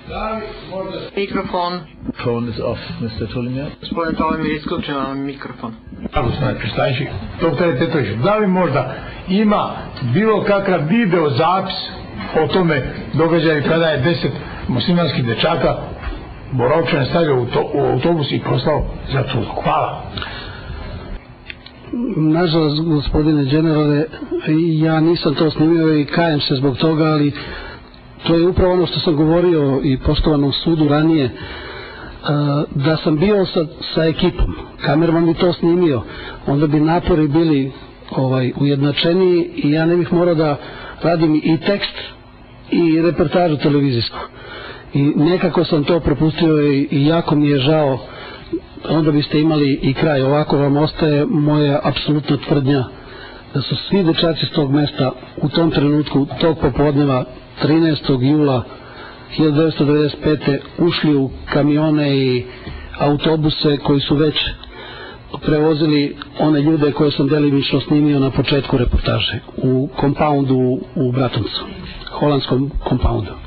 Mikrofon. Phone is off, Mr. Tolimir. Gospodin Tolimir, isključen vam mikrofon. Gospodine Krstajić, doktore Tetović, da li možda ima bilo kakav video zapis o tome događaju kada je 10 muslimanskih dečaka borovčane stavio u autobus i poslao za Tursku? Hvala. Nažalost, gospodine generale, ja nisam to snimio i kajem se zbog toga, ali to je upravo ono što sam govorio i poštovanom sudu ranije, da sam bio sa ekipom, kamerman bi to snimio, onda bi napori bili ujednačeniji i ja ne bih morao da radim i tekst i reportažu televizijsku. I nekako sam to propustio i jako mi je žao, onda biste imali i kraj. Ovako vam ostaje moja apsolutna tvrdnja da su svi dečaci s tog mesta u tom trenutku, tog popodneva 13. jula 1995. ušli u kamione i autobuse koji su već prevozili one ljude koje sam delimično snimio na početku reportaže u kompoundu u Bratuncu, holandskom kompoundu.